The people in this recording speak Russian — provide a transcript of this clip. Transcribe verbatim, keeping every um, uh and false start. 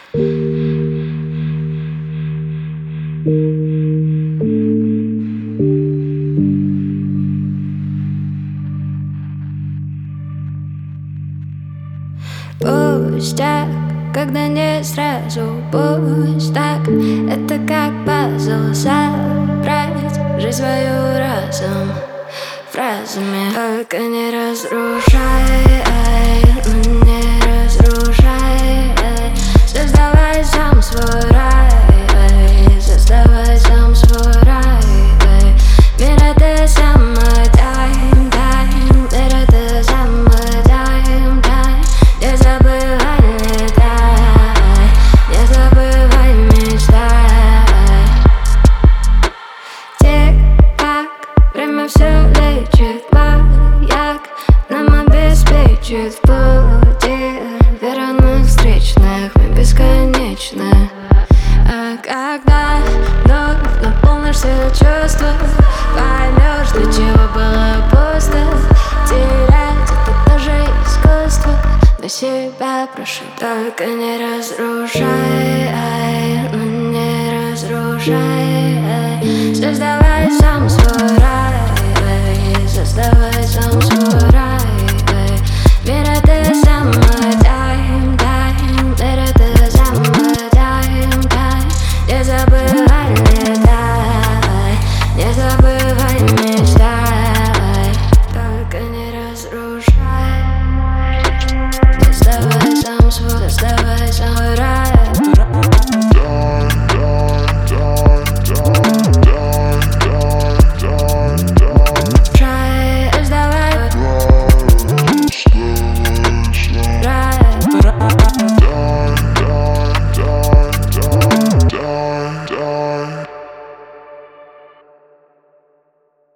Пустяк, когда не сразу пусть так. Это как пазл собрать жизнь свою разом фразами. Только не разрушай, ну не разрушай. Создавай сам свой рай, создавай сам свой рай. Мир это самый тайм, тайм. Мир это самый тайм, тайм. Не забывай, летай, не забывай, мечтай. Тик-так, время все лечит, маяк нам обеспечит в пути верных встречных, мы бесконечны. А когда вновь наполнишь все чувства, поймешь, для чего было пусто. Терять это тоже искусство. До себя прошу, только не разрушай, ну не разрушай. Создавай сам свой рай, создавай сам свой рай.